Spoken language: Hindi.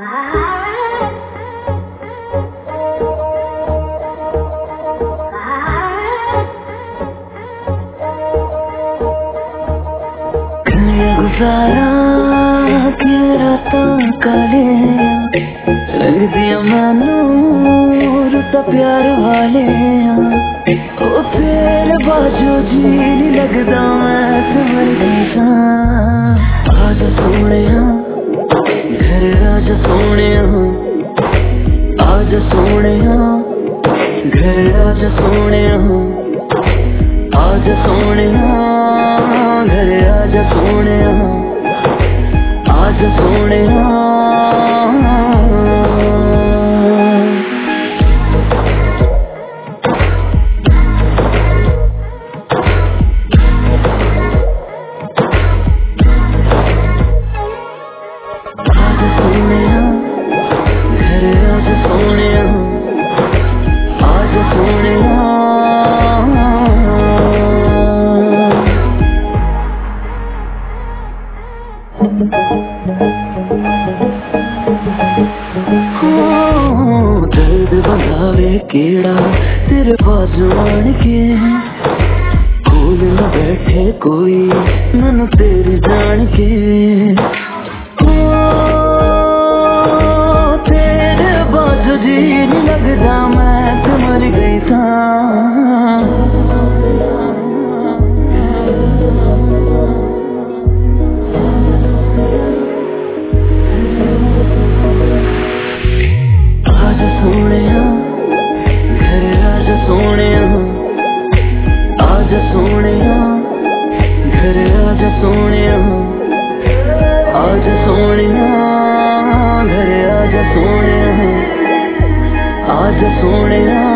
गुजारा कि रातां काले लग दिया मैनू रुता प्यार वाले ओ तेरे बाजू जी नहीं लगदा मैं समझ गई सा। आजा सोने घर आजा सोने आजा सोने घर आजा सोने आजा सोने घर आजा सोने आजा सोने दर्द बनावे केड़ा तेरे बाजू आन के कोल न बैठे कोई मैनू तेरे जान के तेरे बाजू जी नहीं लगदा मैं तो मर गई था। आजा सोने घर आजा सोने आजा सोने घर आजा सोने आजा सोने घर आजा सोने आजा सोने